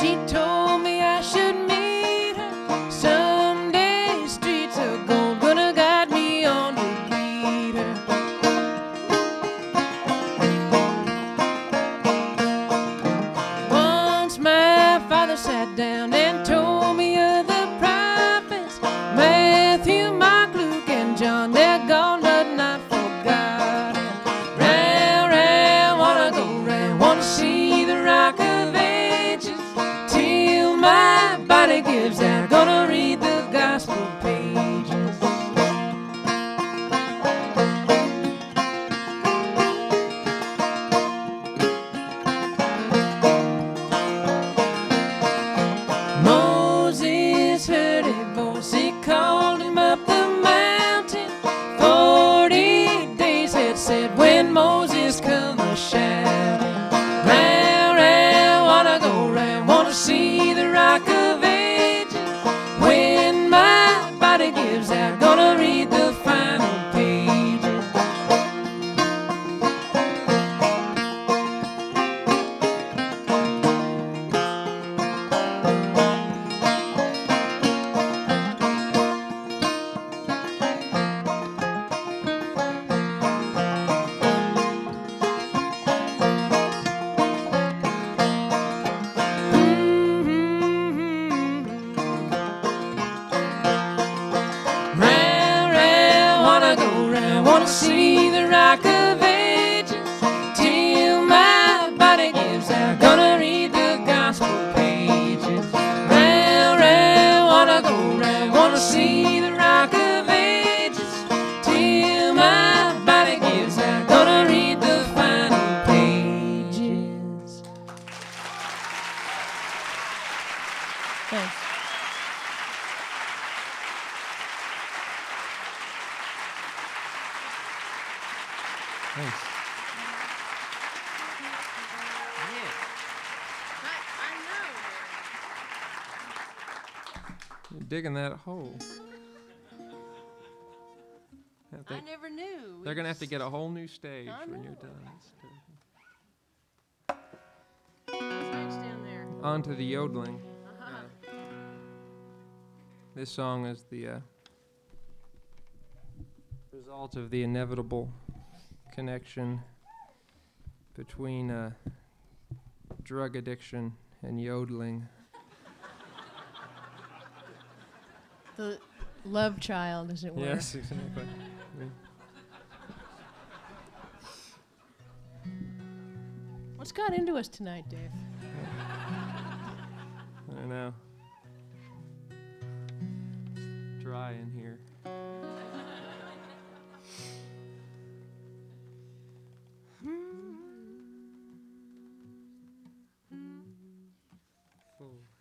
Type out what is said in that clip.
She told me I should meet her someday. Streets of gold gonna guide me on to greet her. Once my father sat down and told me of the prophets, Matthew, Mark, Luke, and John. They're gone but not forgotten. Round, round, wanna go round, wanna see the Rock of Ages till my body gives out. Gonna read the gospel pages. Moses heard a voice, he called him up the mountain. 40 days had said when Moses come a shouting. Round, round, wanna go round, wanna see the Rock of Ages. When my body gives out, gonna read the final pages. Round, round, wanna go round, wanna see the Rock of Ages till my body gives out. Gonna read the gospel pages. Round, round, wanna go round, wanna see the Rock of Ages till my body gives out. Gonna read the final pages. Thanks. Thanks. You're digging that hole. I never knew. They're gonna have to get a whole new stage I when you're know. done. It's terrible. What's next down there? On to the yodeling. Uh-huh. This song is the result of the inevitable connection between drug addiction and yodeling. The love child, as it were. Yes, exactly. What's got into us tonight, Dave? I don't know. It's dry in here. Full.